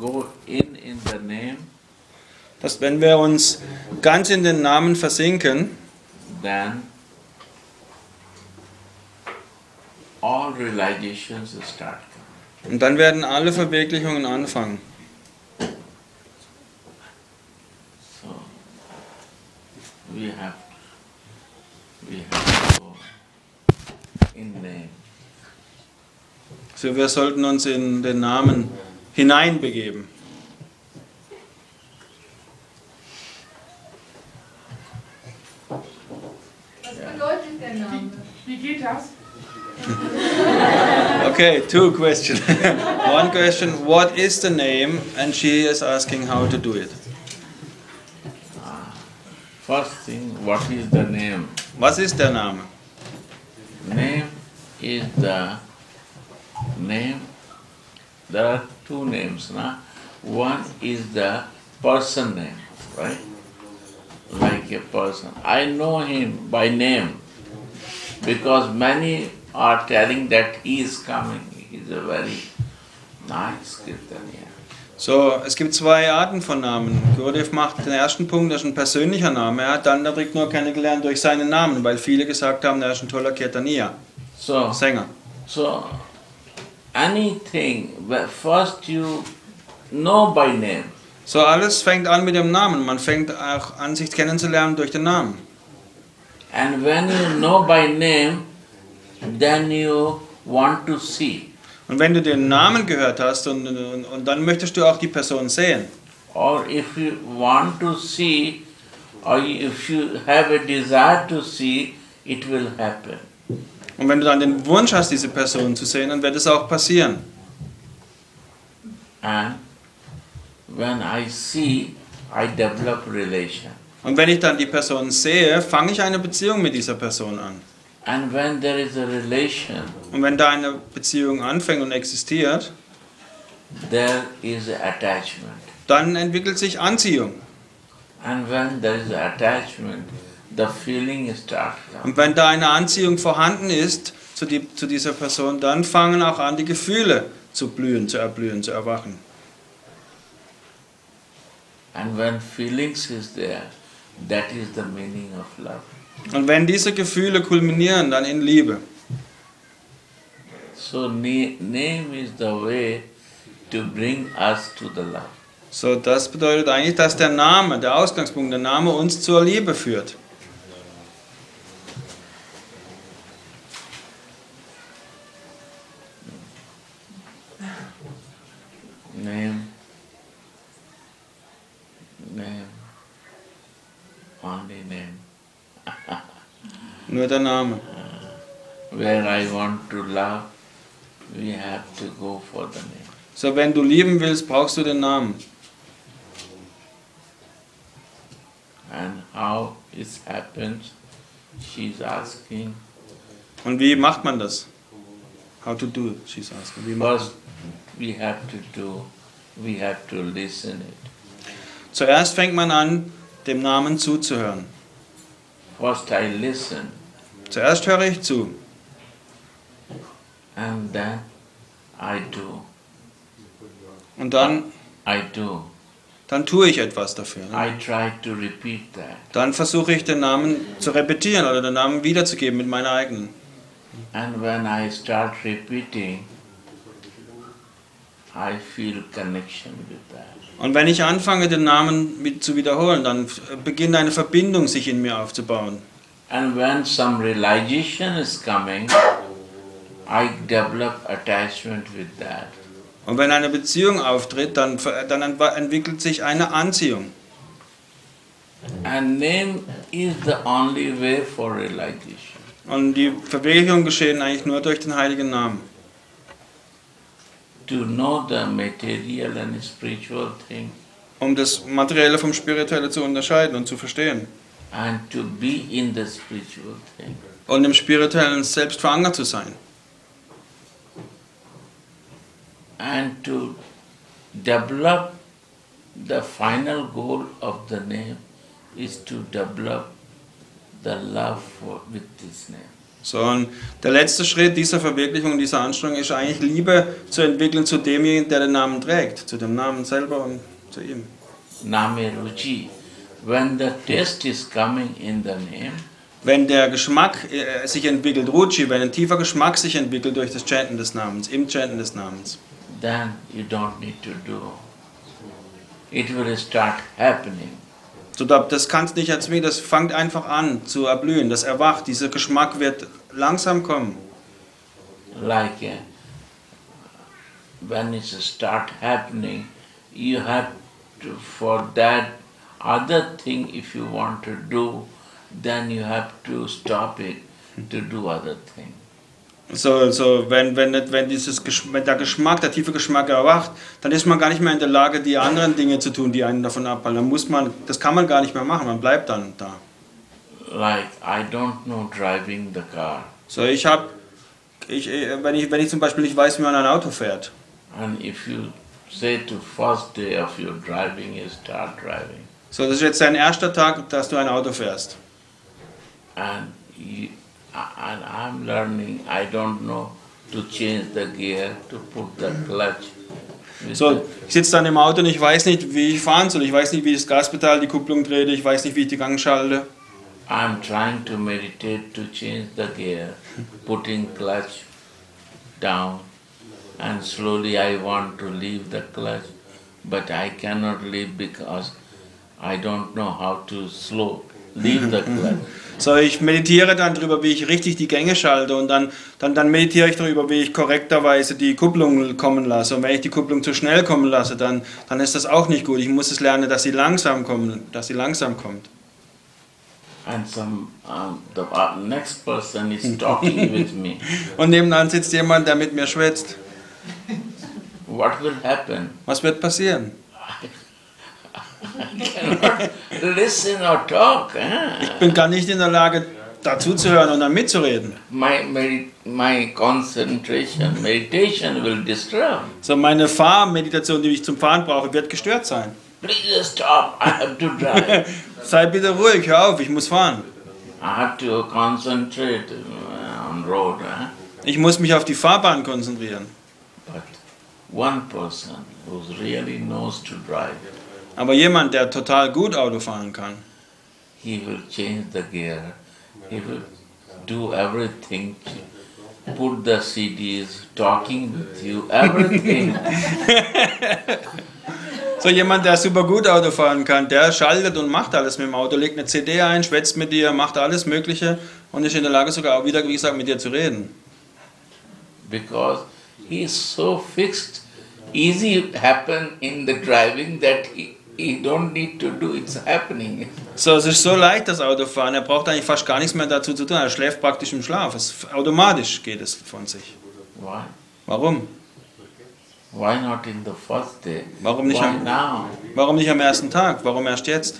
go in the name, dass wenn wir uns ganz in den Namen versinken, then all realizations start coming. und dann werden alle Verwirklichungen anfangen. So we have to go in name. So, wir sollten uns in den Namen hineinbegeben. Was bedeutet der Name? Wie geht das? Okay, two questions. One question, what is the name? And she is asking how to do it. First thing, what is the name? Was ist der Name? Name is the name. There are two names, na? One is the person name, right? Like a person. I know him by name because many are telling that he is coming. He is a very nice Kirtaniya. So, es gibt zwei Arten von Namen. Gurudev macht den ersten Punkt, das ist ein persönlicher Name. Er hat dann der Brick nur kennengelernt durch seinen Namen, weil viele gesagt haben, er ist ein toller Kirtaniya, So, Sänger. so anything, first you know by name. So, alles fängt an mit dem Namen. Man fängt auch an, sich kennenzulernen durch den Namen. And when you know by name, then you want to see. Und wenn du den Namen gehört hast und dann möchtest du auch die Person sehen. Or if you want to see, or if you have a desire to see, it will happen. Und wenn du dann den Wunsch hast, diese Person zu sehen, dann wird es auch passieren. And when I see, I develop relation. Und wenn ich dann die Person sehe, fange ich eine Beziehung mit dieser Person an. And when there is a relation, Und wenn da eine Beziehung anfängt und existiert, there is attachment. dann entwickelt sich Anziehung. And when there is attachment, the feeling starts coming. Und wenn da eine Anziehung vorhanden ist zu dieser Person, dann fangen auch an, die Gefühle zu blühen, zu erblühen, zu erwachen. And when feelings is there, that is the meaning of love. Und wenn diese Gefühle kulminieren, dann in Liebe. So name is the way to bring us to the love. So, das bedeutet eigentlich, dass der Name, der Ausgangspunkt, der Name uns zur Liebe führt. Name, only name. Nur der Name. Where I want to love, we have to go for the name. So, wenn du lieben willst, brauchst du den Namen. And how it happens, she's asking. Und wie macht man das? How to do it, she's asking. Wie macht First, we have to listen it. Zuerst fängt man an, dem Namen zuzuhören. First I listen, Zuerst höre ich zu. and then I do. Und dann tue ich etwas dafür. I try to repeat that. Dann versuche ich den Namen zu repetieren oder den Namen wiederzugeben mit meiner eigenen. And when I start repeating, I feel connection with that. Und wenn ich anfange, den Namen zu wiederholen, dann beginnt eine Verbindung sich in mir aufzubauen. And when some realization is coming, I develop attachment with that. Und wenn eine Beziehung auftritt, dann entwickelt sich eine Anziehung. And name is the only way for realization. Und die Verwirklichung geschehen eigentlich nur durch den heiligen Namen. To know the material and spiritual thing, Um das Materielle vom Spirituellen zu unterscheiden und zu verstehen. and to be in the spiritual thing. Und im Spirituellen selbst verankert zu sein. And to develop the final goal of the name is to develop the love with this name. So, und der letzte Schritt dieser Verwirklichung, dieser Anstrengung ist eigentlich Liebe zu entwickeln zu demjenigen, der den Namen trägt, zu dem Namen selber und zu ihm. Name Ruchi. When the taste is coming in the name, Wenn der Geschmack sich entwickelt, Ruchi, wenn ein tiefer Geschmack sich entwickelt durch das Chanten des Namens, im Chanten des Namens, then you don't need to do. It will start happening. so das kannst nicht erzwingen, das fängt einfach an zu erblühen, das erwacht, dieser Geschmack wird langsam kommen. Like when it start happening, you have to, for that other thing, if you want to do, then you have to stop it to do other thing. So, wenn der Geschmack, der tiefe Geschmack erwacht, dann ist man gar nicht mehr in der Lage, die anderen Dinge zu tun, die einen davon abhalten. Das kann man gar nicht mehr machen, man bleibt dann da. Like I don't know driving the car, So, wenn ich zum Beispiel nicht weiß, wie man ein Auto fährt, and if you say to first day of your driving, you start driving, so, das ist jetzt dein erster Tag, dass du ein Auto fährst. and I'm learning. I don't know to change the gear, to put the clutch. with So, ich sitze dann im Auto und ich weiß nicht, wie ich fahren soll. Ich weiß nicht, wie ich das Gaspedal, die Kupplung drehe. Ich weiß nicht, wie ich die Gang schalte. I'm trying to meditate to change the gear, putting clutch down, and slowly I want to leave the clutch, but I cannot leave because I don't know how to leave the clutch. So, ich meditiere dann darüber, wie ich richtig die Gänge schalte und dann meditiere ich darüber, wie ich korrekterweise die Kupplung kommen lasse. Und wenn ich die Kupplung zu schnell kommen lasse, dann ist das auch nicht gut. Ich muss es lernen, dass sie langsam kommt. And the next person is talking with me. Und nebenan sitzt jemand, der mit mir schwätzt. What will happen? Was wird passieren? I cannot listen or talk. Ich bin gar nicht in der Lage, dazu zu hören und dann mitzureden. My concentration, meditation will disturb. So, meine Fahrmeditation, die ich zum Fahren brauche, wird gestört sein. Please stop, I have to drive. Sei bitte ruhig, hör auf, ich muss fahren. I have to concentrate on road. Ich muss mich auf die Fahrbahn konzentrieren. But one person who really knows to drive, Aber jemand, der total gut Auto fahren kann, he will change the gear. He will do everything. Put the CDs, talking with you, everything. so jemand, der super gut Auto fahren kann, der schaltet und macht alles mit dem Auto, legt eine CD ein, schwätzt mit dir, macht alles Mögliche und ist in der Lage sogar auch wieder, wie gesagt, mit dir zu reden. Because he is so fixed, easy happen in the driving that he don't need to do, it's happening. So, es ist so leicht, das Autofahren, er braucht eigentlich fast gar nichts mehr dazu zu tun, er schläft praktisch im Schlaf, automatisch geht es von sich. Why? Warum? Why not in the first day? Warum nicht, Why now? warum nicht am ersten Tag? Warum erst jetzt?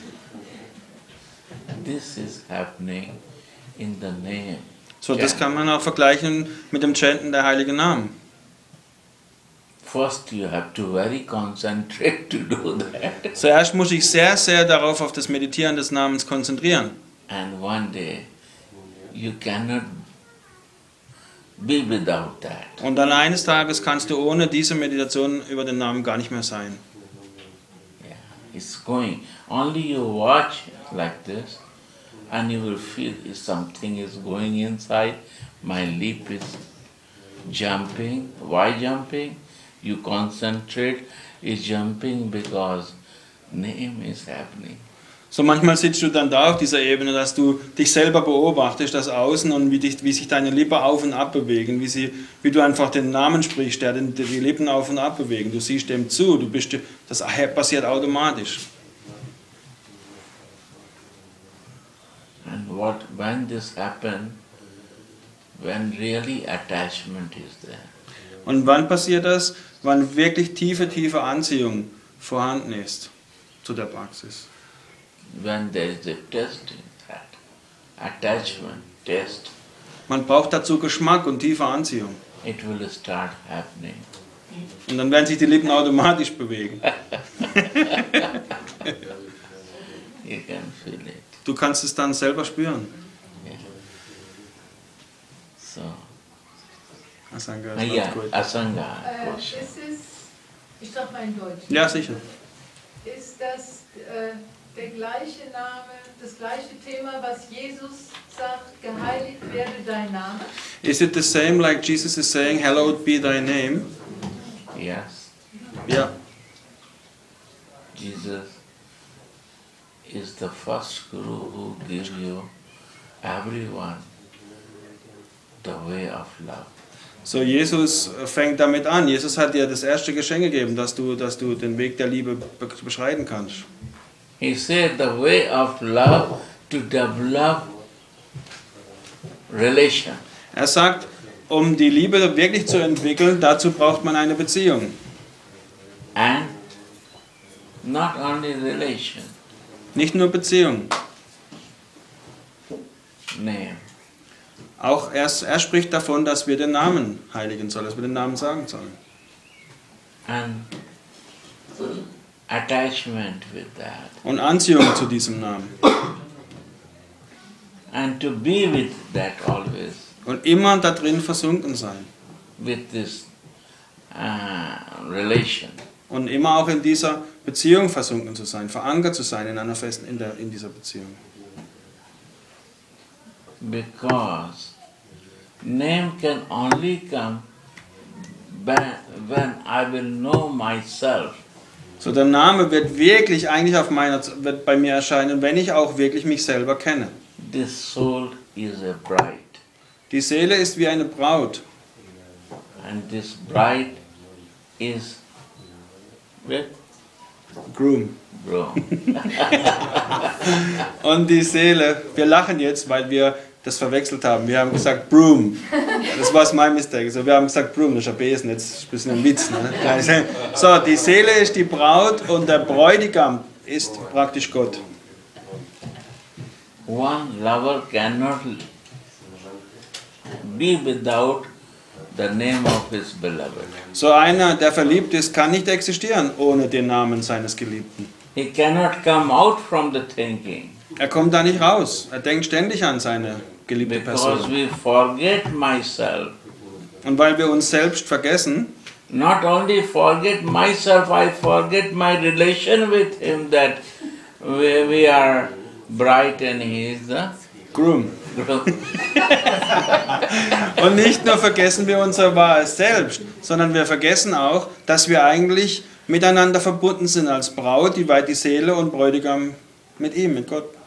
This is happening in the name. So, das kann man auch vergleichen mit dem Chanten der heiligen Namen. First you have to very concentrate to do that. Zuerst muss ich sehr, sehr darauf auf das Meditieren des Namens konzentrieren. And one day you cannot be without that. Und dann eines Tages kannst du ohne diese Meditation über den Namen gar nicht mehr sein. Yeah, it's going. Only you watch like this and you will feel if something is going inside. My lip is jumping. Why jumping? You concentrate, is jumping because name is happening. So manchmal sitzt du dann da auf dieser Ebene, dass du dich selber beobachtest, das Außen und wie sich deine Lippen auf und ab bewegen, wie du einfach den Namen sprichst, der die Lippen auf und ab bewegen. Du siehst dem zu, das passiert automatisch. And when this happens, when really attachment is there. Und wann passiert das? Wann wirklich tiefe, tiefe Anziehung vorhanden ist zu der Praxis. When there is a test in that, attachment, test, Man braucht dazu Geschmack und tiefe Anziehung. it will start happening. Und dann werden sich die Lippen automatisch bewegen. You can feel it. Du kannst es dann selber spüren. Asanga, Ah, ist yeah, not good. Asanga question. Ich sag mal in Deutsch. Ja, sicher. Ist das der gleiche Name, das gleiche Thema, was Jesus sagt, geheiligt werde dein Name? Is it the same like Jesus is saying, hallowed be thy name? Yes, Ja. Jesus is the first Guru who gives you everyone the way of love. So, Jesus fängt damit an. Jesus hat dir das erste Geschenk gegeben, dass du den Weg der Liebe beschreiten kannst. He said the way of love to develop relation. Er sagt, um die Liebe wirklich zu entwickeln, dazu braucht man eine Beziehung. And not only relation, Nicht nur Beziehung. name. Auch er spricht davon, dass wir den Namen heiligen sollen, dass wir den Namen sagen sollen. And attachment with that. Und Anziehung zu diesem Namen. And to be with that always, Und immer da drin versunken sein. with this relation. Und immer auch in dieser Beziehung versunken zu sein, verankert zu sein in einer in dieser Beziehung. Because name can only come when I will know myself. So, der Name wird wirklich eigentlich wird bei mir erscheinen, wenn ich auch wirklich mich selber kenne. This soul is a bride, Die Seele ist wie eine Braut. and this bride is with Groom. groom. Und die Seele, wir lachen jetzt, weil wir das verwechselt haben. Wir haben gesagt Broom. Das war mein Mistake. So, wir haben gesagt Broom, das ist ein Besen, jetzt ist ein bisschen ein Witz. Ne? So, die Seele ist die Braut und der Bräutigam ist praktisch Gott. One lover cannot be without the name of his beloved. So einer, der verliebt ist, kann nicht existieren ohne den Namen seines Geliebten. He cannot come out from the thinking Er kommt da nicht raus. Er denkt ständig an seine geliebte because Person. we forget myself. Und weil wir uns selbst vergessen, Not only forget myself, I forget my relation with him, that we are bright and he is the Groom. groom. Und nicht nur vergessen wir unser wahres Selbst, sondern wir vergessen auch, dass wir eigentlich miteinander verbunden sind als Braut, die Seele und Bräutigam mit ihm, mit Gott.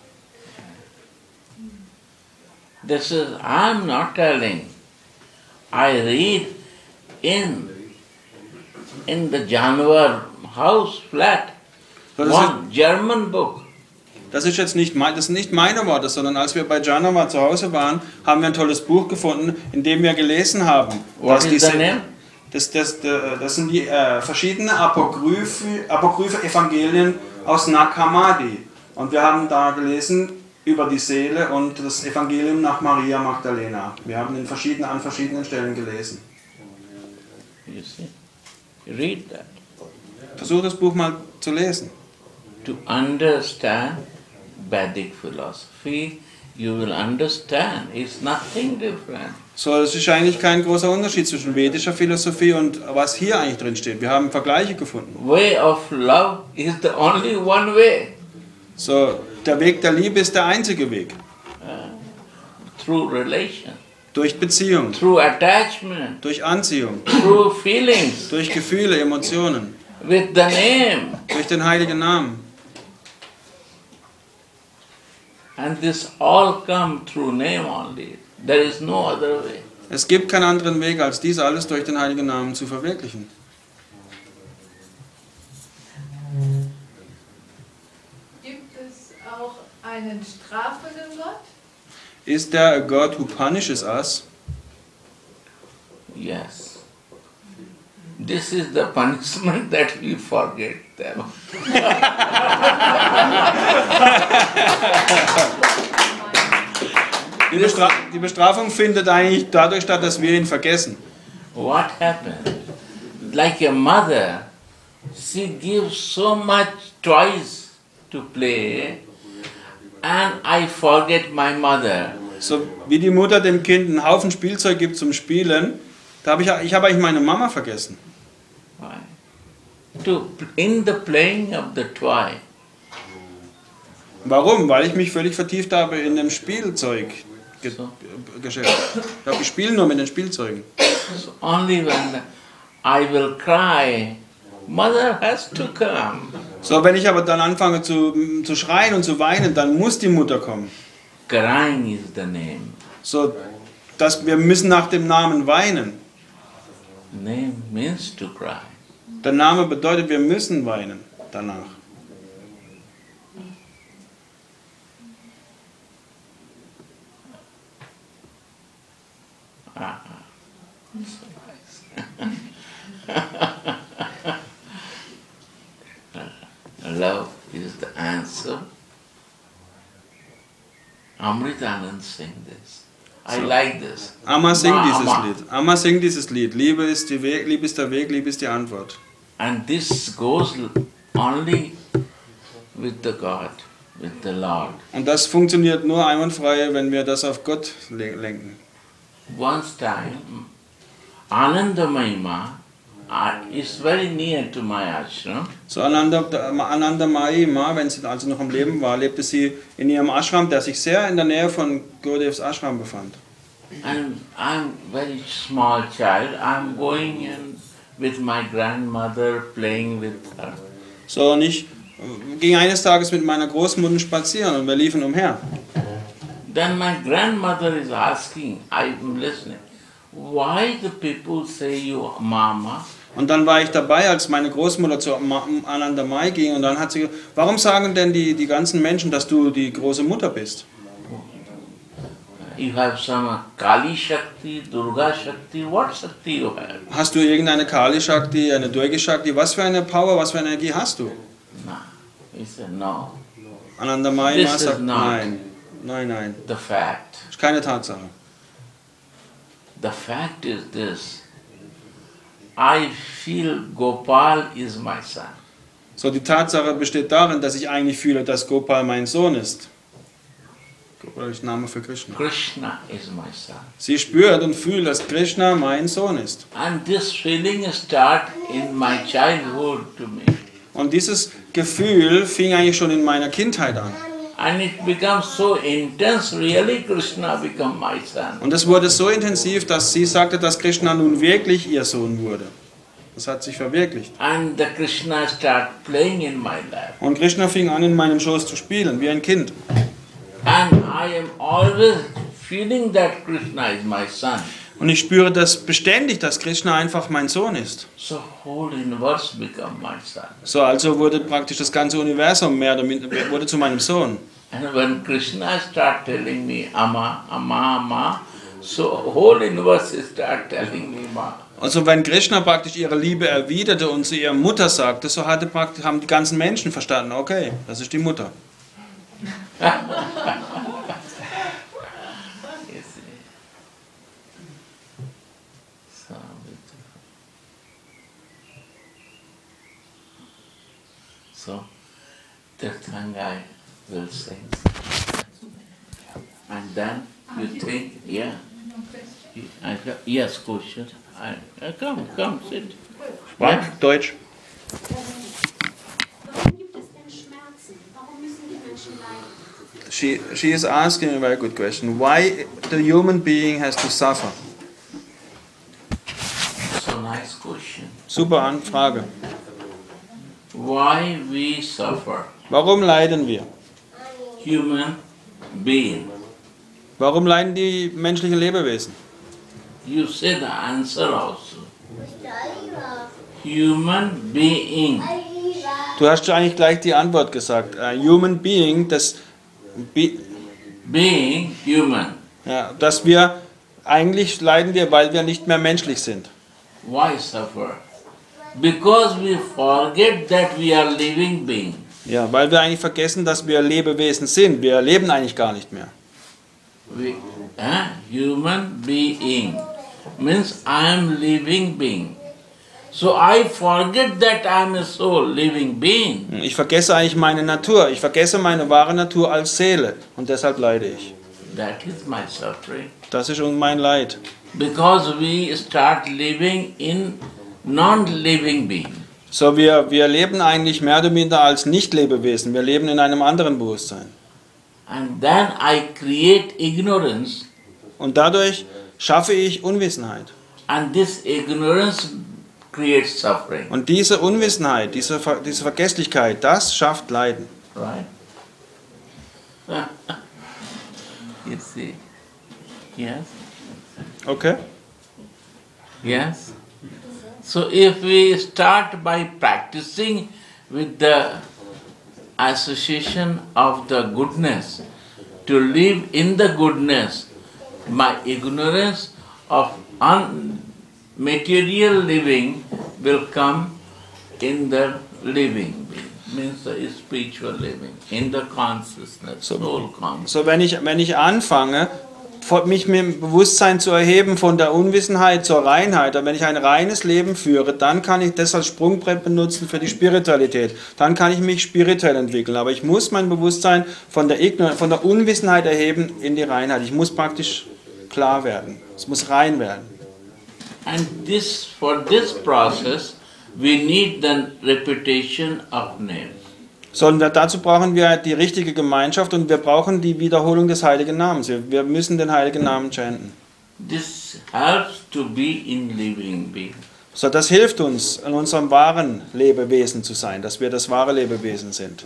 This is, I am not telling. I read in the Januar house flat, Das one German book. Das sind nicht meine Worte, sondern als wir bei Janova zu Hause waren, haben wir ein tolles Buch gefunden, in dem wir gelesen haben, What is the name? das sind die verschiedenen apokryphe Evangelien aus Nag Hammadi. Und wir haben da gelesen über die Seele und das Evangelium nach Maria Magdalena. Wir haben an verschiedenen Stellen gelesen. You see? Read that. Versuch das Buch mal zu lesen. To understand Vedic philosophy, you will understand it's nothing different. So, es ist eigentlich kein großer Unterschied zwischen vedischer Philosophie und was hier eigentlich drin steht. Wir haben Vergleiche gefunden. Way of love is the only one way. So, der Weg der Liebe ist der einzige Weg. Through relation, Durch Beziehung, through attachment, durch Anziehung, through feelings, durch Gefühle, Emotionen, with the name. durch den heiligen Namen. And this all come through name only. There is no other way. Es gibt keinen anderen Weg, als dies alles durch den heiligen Namen zu verwirklichen. Gibt es auch einen strafenden Gott? Is there a God who punishes us? Yes. This is the punishment that we forget them. Die Bestrafung findet eigentlich dadurch statt, dass wir ihn vergessen. What happened? Like a mother, she gives so much toys to play, and I forget my mother. So wie die Mutter dem Kind einen Haufen Spielzeug gibt zum Spielen, Ich habe eigentlich meine Mama vergessen. Why? In the playing of the toy, Warum? Weil ich mich völlig vertieft habe in dem Spielzeuggeschäft. Ich spiele nur mit den Spielzeugen. so only when I will cry, mother has to come. So, wenn ich aber dann anfange zu schreien und zu weinen, dann muss die Mutter kommen. Crying is the name. So, wir müssen nach dem Namen weinen. Name means to cry. Der Name bedeutet, wir müssen weinen danach. Love is the answer. Amritanand sing this. I like this. Amma singt dieses Amma. Lied. Amma singt dieses Lied. Liebe ist der Weg, Liebe ist die Antwort. And this goes only with the God, with the Lord. Und das funktioniert nur einwandfrei, wenn wir das auf Gott lenken. Once time, Ananda Mahima is very near to my ashram. So Ananda Mahima, wenn sie also noch am Leben war, lebte sie in ihrem Ashram, der sich sehr in der Nähe von Gurudevs Ashram befand. And I'm very small child. I'm going in with my grandmother, playing with her. So, und ich ging eines Tages mit meiner Großmutter spazieren und wir liefen umher. Then my grandmother is asking, I'm listening, why the people say you mama? Und dann war ich dabei, als meine Großmutter zu Ananda Mai ging und dann hat sie gesagt, warum sagen denn die ganzen Menschen, dass du die große Mutter bist? You have some Kali Shakti, Durga Shakti, what Shakti you have? Hast du irgendeine Kali Shakti, eine Durga Shakti? Was für eine Power, was für eine Energie hast du? No. He said, no. Ananda Mai This is sagt, not nein, nein, the fact. das ist keine Tatsache. The fact is this. I feel Gopal is my son. So, die Tatsache besteht darin, dass ich eigentlich fühle, dass Gopal mein Sohn ist. Gopal ist Name für Krishna. Krishna is my son. Sie spürt und fühlt, dass Krishna mein Sohn ist. And this feeling start in my childhood to me. Und dieses Gefühl fing eigentlich schon in meiner Kindheit an. And it becomes so intense, really Krishna become my son. Und es wurde so intensiv, dass sie sagte, dass Krishna nun wirklich ihr Sohn wurde. Das hat sich verwirklicht. And the Krishna start playing in my lap. Und Krishna fing an, in meinem Schoß zu spielen, wie ein Kind. And I am always feeling that Krishna is my son. Und ich spüre das beständig, dass Krishna einfach mein Sohn ist. So whole universe become my son. So, also wurde praktisch das ganze Universum mehr oder minder, wurde zu meinem Sohn. And when Krishna start telling me Amma, Amma, Amma, so whole universe start telling me Ma. Also wenn Krishna praktisch ihre Liebe erwiderte und zu ihrer Mutter sagte, so haben die ganzen Menschen verstanden, okay, das ist die Mutter. You see. So beautiful. So that Tangai will sing. And then you think, yeah. Yes, question. Come, sit. Was? Deutsch. Warum gibt es denn Schmerzen? Warum müssen die Menschen leiden? She is asking a very good question. Why the human being has to suffer? So nice question. Super Frage. Why we suffer? Warum leiden wir? Human being. Warum leiden die menschlichen Lebewesen? You say the answer also. Human being. Du hast schon eigentlich gleich die Antwort gesagt. Human being, Being human. ja, dass wir eigentlich leiden wir, weil wir nicht mehr menschlich sind. Why suffer? Because we forget that we are living being. Ja, weil wir eigentlich vergessen, dass wir Lebewesen sind. Wir leben eigentlich gar nicht mehr. Human being means I am living being. So I forget that I am a soul, living being. Ich vergesse eigentlich meine Natur. Ich vergesse meine wahre Natur als Seele. Und deshalb leide ich. That is my suffering. Das ist mein Leid. because we start living in non-living being. So, wir leben eigentlich mehr oder minder als Nicht-Lebewesen. Wir leben in einem anderen Bewusstsein. And then I create ignorance, Und dadurch schaffe ich Unwissenheit. and this ignorance creates suffering. Und diese Unwissenheit, diese Vergesslichkeit, das schafft Leiden. Right? You see? Yes? Okay? Yes? So if we start by practicing with the association of the goodness, to live in the goodness, my ignorance of material living will come in the living being, means the spiritual living, in the consciousness, soul consciousness. So, wenn ich anfange, mich mit dem Bewusstsein zu erheben von der Unwissenheit zur Reinheit, und wenn ich ein reines Leben führe, dann kann ich das als Sprungbrett benutzen für die Spiritualität. Dann kann ich mich spirituell entwickeln. Aber ich muss mein Bewusstsein von der Unwissenheit erheben in die Reinheit. Ich muss praktisch klar werden. Es muss rein werden. And for this process, we need the repetition of name. Sondern dazu brauchen wir die richtige Gemeinschaft und wir brauchen die Wiederholung des heiligen Namens. Wir müssen den heiligen Namen chanten. This helps to be in living being. So, das hilft uns, in unserem wahren Lebewesen zu sein, dass wir das wahre Lebewesen sind.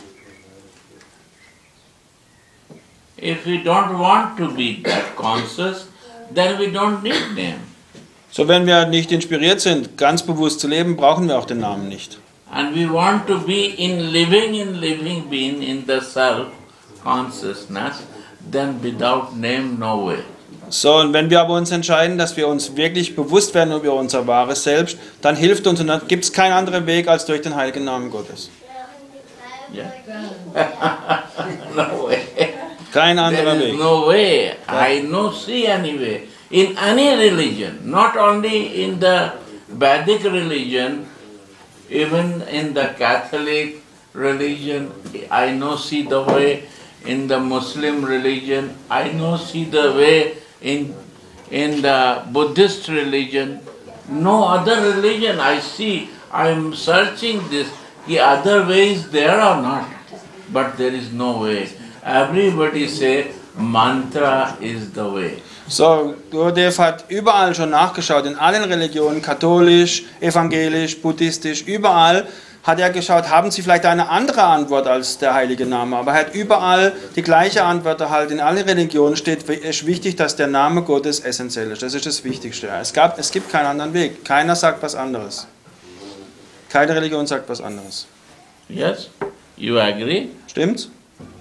If we don't want to be that conscious, then we don't need name. So, wenn wir nicht inspiriert sind, ganz bewusst zu leben, brauchen wir auch den Namen nicht. And we want to be in living being in the self consciousness, then without name no way. So, und wenn wir aber uns entscheiden, dass wir uns wirklich bewusst werden über unser wahres Selbst, dann hilft uns und dann gibt es keinen anderen Weg als durch den heiligen Namen Gottes. Yeah. No way. Kein anderer There is Weg. no way. I no see any way. In any religion, not only in the Vedic religion, even in the Catholic religion, I no see the way. In the Muslim religion, I no see the way. In the Buddhist religion, no other religion I see. I am searching this. The other ways there are not, but there is no way. Everybody say mantra is the way. So, Gurudev hat überall schon nachgeschaut, in allen Religionen, katholisch, evangelisch, buddhistisch, überall hat er geschaut, haben sie vielleicht eine andere Antwort als der heilige Name, aber er hat überall die gleiche Antwort erhalten. In allen Religionen steht, es ist wichtig, dass der Name Gottes essentiell ist. Das ist das Wichtigste. Es gibt keinen anderen Weg. Keiner sagt was anderes. Keine Religion sagt was anderes. Yes? You agree? Stimmt's?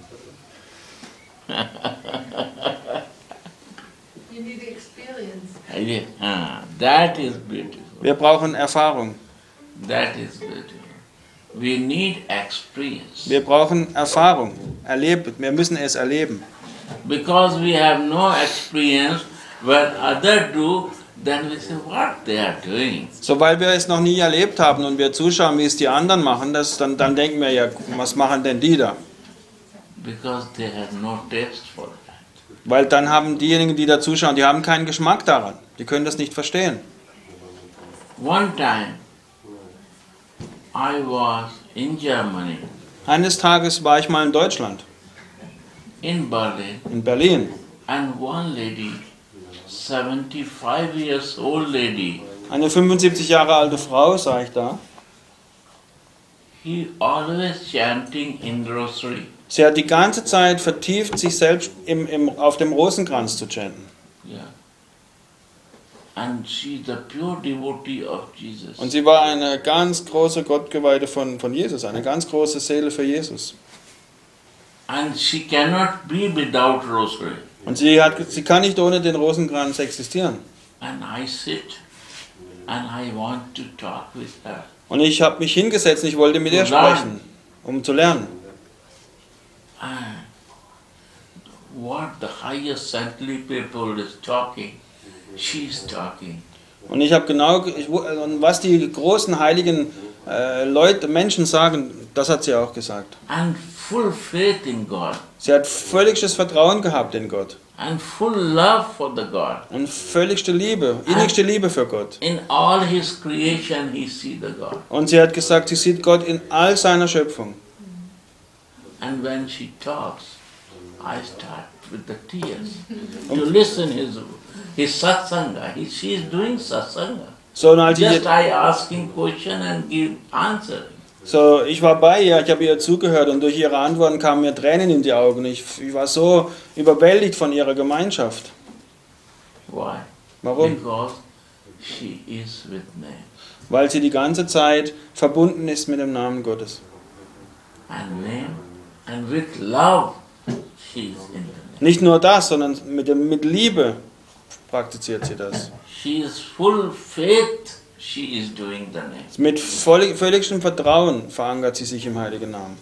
You need experience. That is beautiful. Wir brauchen Erfahrung. That is beautiful. We need experience. Wir brauchen Erfahrung. Wir müssen es erleben. Because we have no experience, when others do, then we say what they are doing. So, weil wir es noch nie erlebt haben und wir zuschauen, wie es die anderen machen, dann denken wir ja, was machen denn die da? Because they have no taste for that. Weil dann haben diejenigen, die da zuschauen, die haben keinen Geschmack daran. Die können das nicht verstehen. One time, I was in Germany, Eines Tages war ich mal in Deutschland, in Berlin, in Berlin. and one lady, 75 years old lady, Eine 75 Jahre alte Frau, sah ich da. he always chanting in rosary. Sie hat die ganze Zeit vertieft, sich selbst auf dem Rosenkranz zu chanten. Yeah. And she's the pure devotee of Jesus. Und sie war eine ganz große Gottgeweihte von Jesus, eine ganz große Seele für Jesus. And she cannot be without rosary. Und sie kann nicht ohne den Rosenkranz existieren. And I sit and I want to talk with her. Und ich habe mich hingesetzt und ich wollte mit ihr sprechen, um zu lernen. And what the highest saintly people is talking, she's talking. Und ich habe was die großen heiligen Menschen sagen, das hat sie auch gesagt. and full faith in God, Sie hat völliges Vertrauen gehabt in Gott and full love for the God. und völligste Liebe, innigste Liebe für Gott. In all His creation, He see the God. Und sie hat gesagt, sie sieht Gott in all seiner Schöpfung. And when she talks, I start with the tears to listen his satsanga. She is doing satsanga. So, und als ich, Just I asking question and give answer. so, ich war bei ihr, ich habe ihr zugehört und durch ihre Antworten kamen mir Tränen in die Augen. Ich war so überwältigt von ihrer Gemeinschaft. Why? Warum? Because she is with me. Weil sie die ganze Zeit verbunden ist mit dem Namen Gottes. And with love, she is in the name. Nicht nur das, sondern mit Liebe praktiziert sie das. She is full faith, she is doing the name. Mit völligem Vertrauen verankert sie sich im heiligen Namen.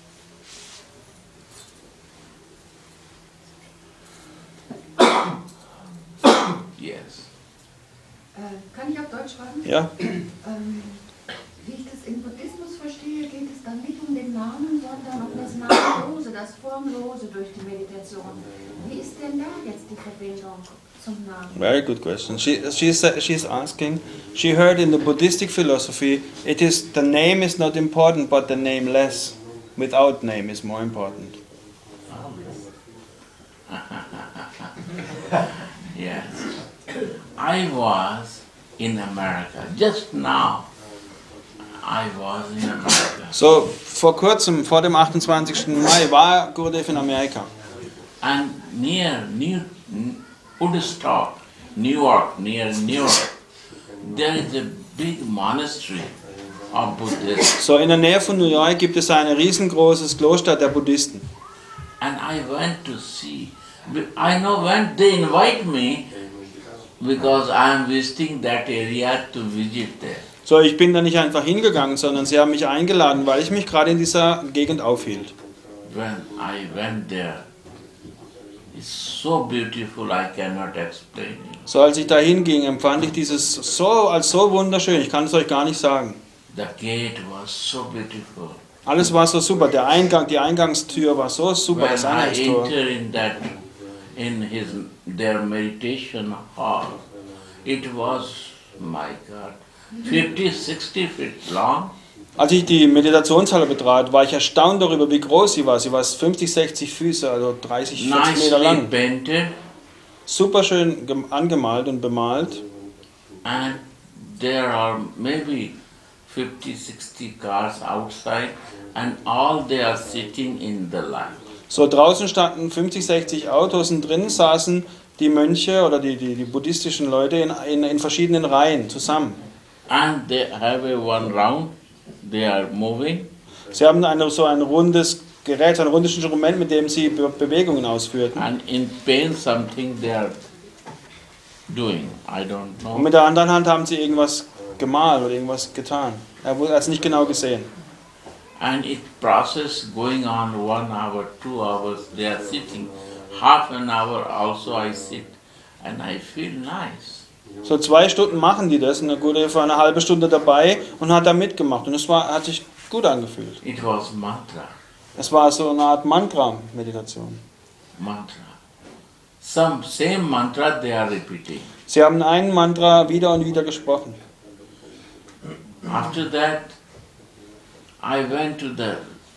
Yes. Kann ich auf Deutsch schreiben? Ja? Wie ich das im Buddhismus verstehe, geht es dann nicht um den Namen, sondern um das Namenlose, das Formlose durch die Meditation. Wie ist denn da jetzt die Verbindung zum Namen? Very good question. She's asking, she heard in the Buddhistic philosophy, the name is not important, but the nameless. Without name is more important. Yes. I was in America. Just now, I was in America. So, vor kurzem, vor dem 28. Mai, war Gurudev in Amerika. And near Woodstock, New York, there is a big monastery of Buddhists. So, in der Nähe von New York gibt es ein riesengroßes Kloster der Buddhisten. And I went to see. I know when they invite me because I am visiting that area to visit there. So, ich bin da nicht einfach hingegangen, sondern sie haben mich eingeladen, weil ich mich gerade in dieser Gegend aufhielt. When I went there, it's so beautiful I cannot explain it. So, als ich da hinging, empfand ich dieses als so wunderschön, ich kann es euch gar nicht sagen. The gate was so beautiful. Alles war so super, die Eingangstür war so super, When das I Eingangstor. entered their meditation hall, it was, my God, 50, 60 feet long. Als ich die Meditationshalle betrat, war ich erstaunt darüber, wie groß sie war. Sie war 50, 60 Füße, also 30, 40 Meter Nicely lang. painted, Super schön angemalt und bemalt. and there are maybe 50, 60 cars outside, and all they are sitting in the line. So draußen standen 50, 60 Autos und drinnen saßen die Mönche oder die buddhistischen Leute in verschiedenen Reihen zusammen. And they have a one round, they are moving, Sie haben so ein rundes Gerät, so ein rundes Instrument, mit dem sie Bewegungen ausführten. and in pain something they are doing. I don't Und know. mit der anderen Hand haben sie irgendwas gemalt oder irgendwas getan. Er hat es nicht genau gesehen. And it process going on 1 hour, 2 hours, they are sitting. Half an hour also I sit and I feel nice. So 2 Stunden machen die das und der Gurudev war eine halbe Stunde dabei und hat da mitgemacht. Und hat sich gut angefühlt. It was mantra, Es war so eine Art Mantra-Meditation. mantra. Same mantra they are repeating. Sie haben ein Mantra wieder und wieder gesprochen. After that, I went to the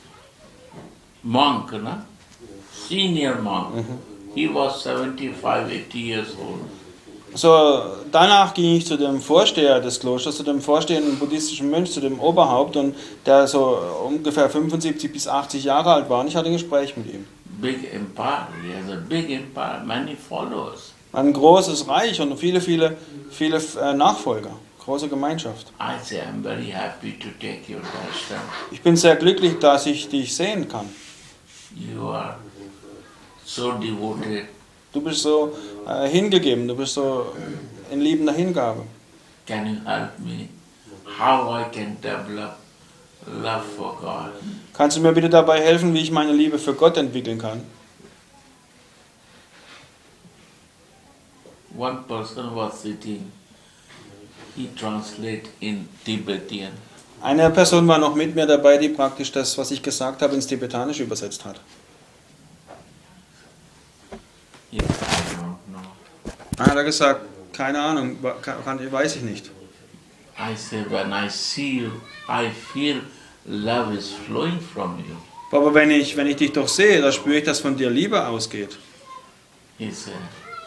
monk, senior monk. He was 75, 80 years old. So, danach ging ich zu dem Vorsteher des Klosters, zu dem vorstehenden buddhistischen Mönch, zu dem Oberhaupt, und der so ungefähr 75 bis 80 Jahre alt war, und ich hatte ein Gespräch mit ihm. Big empire, he has a big empire, many followers. Ein großes Reich und viele Nachfolger, große Gemeinschaft. I say, I'm very happy to take your darshan. Ich bin sehr glücklich, dass ich dich sehen kann. You are so devoted. Du bist so hingegeben, du bist so in liebender Hingabe. Can you help me? How I can develop love for God? Kannst du mir bitte dabei helfen, wie ich meine Liebe für Gott entwickeln kann? One person was sitting. He translate in Tibetan. Eine Person war noch mit mir dabei, die praktisch das, was ich gesagt habe, ins Tibetanische übersetzt hat. Yes, I don't know. Dann hat er gesagt, keine Ahnung, weiß ich nicht. I say, when I see you, I feel love is flowing from you. Aber wenn ich dich doch sehe, da spüre ich, dass von dir Liebe ausgeht. He said,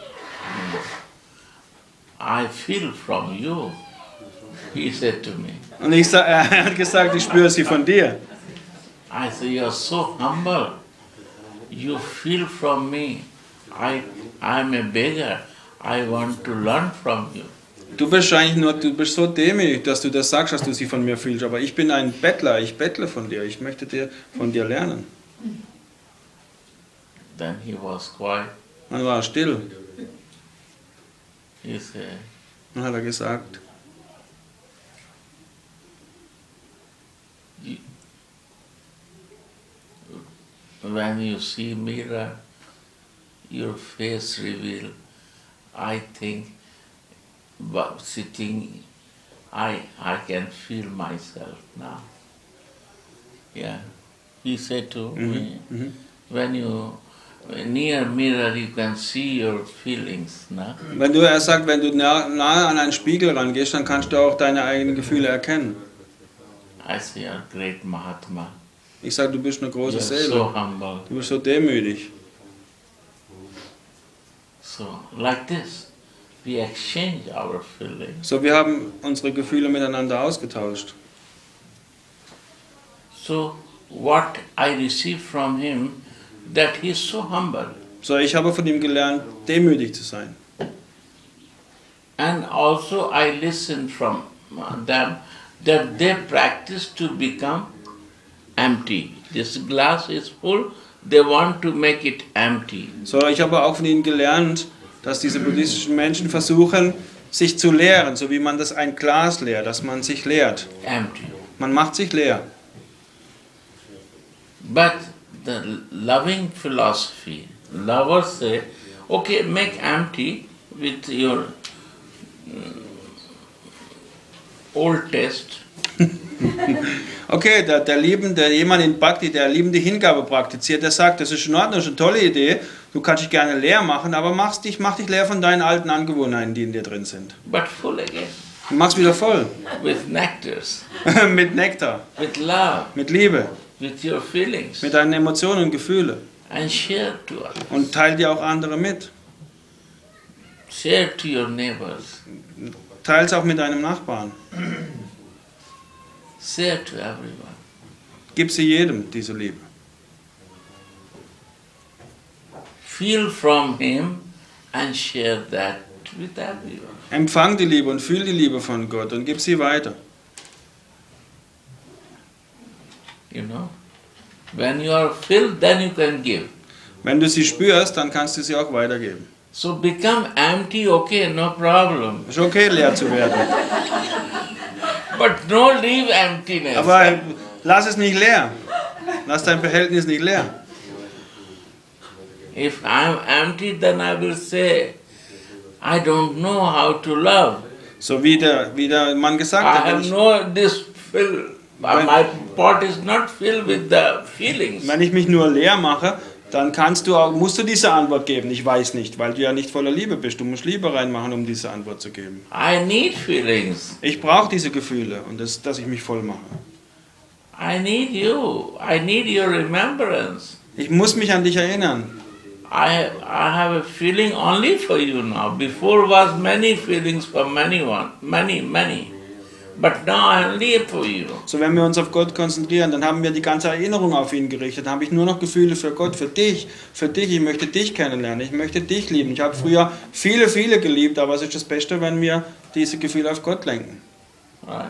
I feel from you. He said to me. Und er hat gesagt, ich spüre sie von dir. I said, you are so humble. You feel from me. I'm a beggar. I want to learn from you. Du bist so demütig, dass du das sagst, dass du sie von mir fühlst. Aber ich bin ein Bettler, ich bettle von dir. Ich möchte von dir lernen. Then he was quiet. Dann war er still. He said, Dann hat er gesagt, when you see mirror, your face reveal. I think, but sitting, I can feel myself now. Yeah. He said to me, when you near mirror, you can see your feelings. No? Er sagt, wenn du nahe an einen Spiegel rangehst, dann kannst du auch deine eigenen Gefühle erkennen. I say, a great Mahatma. Ich sage, du bist eine große You're Seele. so humble. Du bist so demütig. So, like this, we exchange our feelings. So, wir haben unsere Gefühle miteinander ausgetauscht. So, what I receive from him, that he is so humble. So, ich habe von ihm gelernt, demütig zu sein. And also I listen from them that they practice to become empty. This glass is full, they want to make it empty. So, ich habe auch von ihnen gelernt, dass diese buddhistischen Menschen versuchen, sich zu leeren, so wie man das ein Glas leert, dass man sich leert. Empty. Man macht sich leer. But the loving philosophy, lovers say, okay, make empty with your old taste. Okay, jemand in Bhakti, der liebende Hingabe praktiziert, der sagt, das ist in Ordnung, das ist eine tolle Idee, du kannst dich gerne leer machen, aber mach dich leer von deinen alten Angewohnheiten, die in dir drin sind. But full again. Du machst wieder voll. With nectars. Mit Nektar. With love. Mit Liebe. With your feelings. Mit deinen Emotionen und Gefühlen. And share to others. Und teil dir auch andere mit. Share to your neighbors. Teil es auch mit deinem Nachbarn. Share to everyone. Gib sie jedem, diese Liebe. Feel from him and share that with everyone. Empfang die Liebe und fühl die Liebe von Gott und gib sie weiter. You know, when you are filled, then you can give. Wenn du sie spürst, dann kannst du sie auch weitergeben. So become empty, okay, no problem. Ist okay, leer zu werden. But don't leave emptiness. Aber lass es nicht leer. Lass dein Behältnis nicht leer. If I'm empty, then I will say, I don't know how to love. So wie der Mann gesagt I hat. have no this fill. My pot is not filled with the feelings. Wenn ich mich nur leer mache, dann musst du diese Antwort geben. Ich weiß nicht, weil du ja nicht voller Liebe bist. Du musst Liebe reinmachen, um diese Antwort zu geben. I need feelings. Ich brauche diese Gefühle und dass ich mich voll mache. I need you. I need your remembrance. Ich muss mich an dich erinnern. I have a feeling only for you now. Before was many feelings for many. But now I only for you. So, wenn wir uns auf Gott konzentrieren, dann haben wir die ganze Erinnerung auf ihn gerichtet. Dann habe ich nur noch Gefühle für Gott, für dich. Ich möchte dich kennenlernen, ich möchte dich lieben. Ich habe früher viele geliebt, aber es ist das Beste, wenn wir diese Gefühle auf Gott lenken. Right?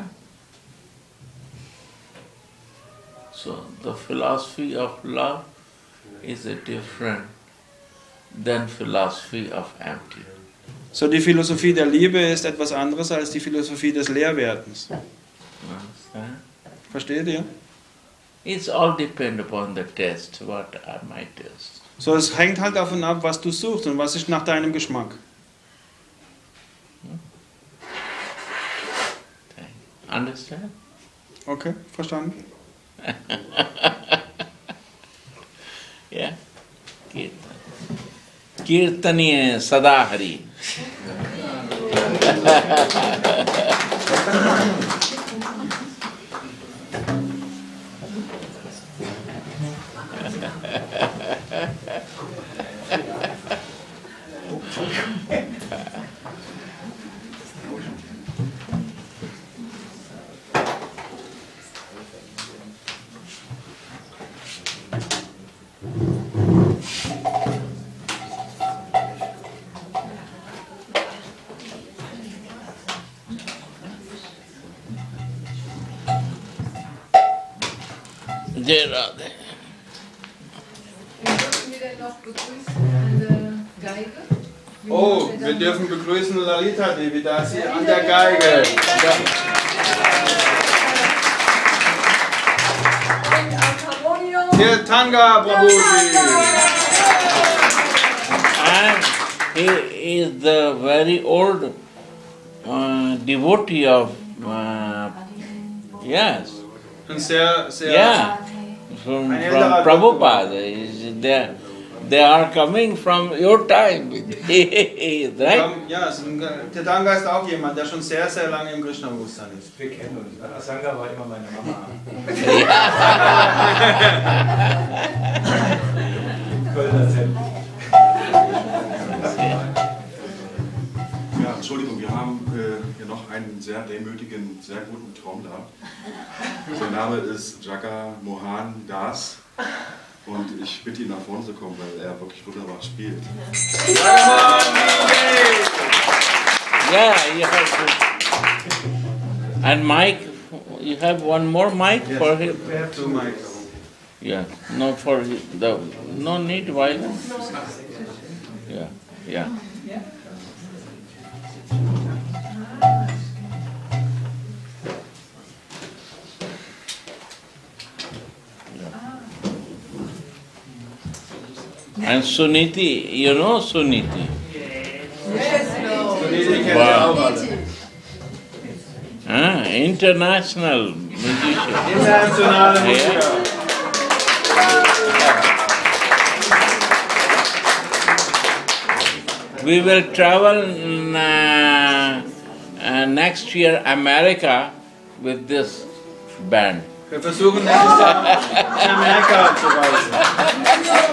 So, the philosophy of love is a different than philosophy of empty. So, die Philosophie der Liebe ist etwas anderes als die Philosophie des Leerwerdens. Understand? Versteht ihr? It's all depend upon the taste, what are my taste. So, es hängt halt davon ab, was du suchst und was ist nach deinem Geschmack. Understand? Okay, verstanden. Yeah, Kirtan. Kirtaniye Sadahari. There are they. Dürfen wir denn noch begrüßen an der Geige? Wie Oh, machen wir dann? dürfen begrüßen Lalita Devi, da ist sie an der Geige. Und am Harmonium. Tirthanga Prabhuji. And he is the very old devotee of, yes, Ein sehr, sehr... yeah, from Prabhupada. They are coming from your time, right? Ja, Tirthanga ist auch jemand, der schon sehr, sehr lange im Krishna-Bewusstsein ist. Wir kennen uns. Asanga war immer meine Mama. Kölner Zentrum. Ja, Entschuldigung, wir haben hier noch einen sehr demütigen, sehr guten Trommler. Sein Name ist Jaga Mohan Das und ich bitte ihn nach vorne zu kommen, weil er wirklich wunderbar spielt. Yeah, you have to. And Mike, you have one more mic for him? We have two mics. Yeah, no for the no need violence. Yeah, yeah. And Suniti, you know Suniti? Yes, no. Die kennen Wow. wir auch alle. International musician. Internationale Musiker. We will travel next year America with this band. Wir versuchen nächstes Jahr in Amerika zu reisen.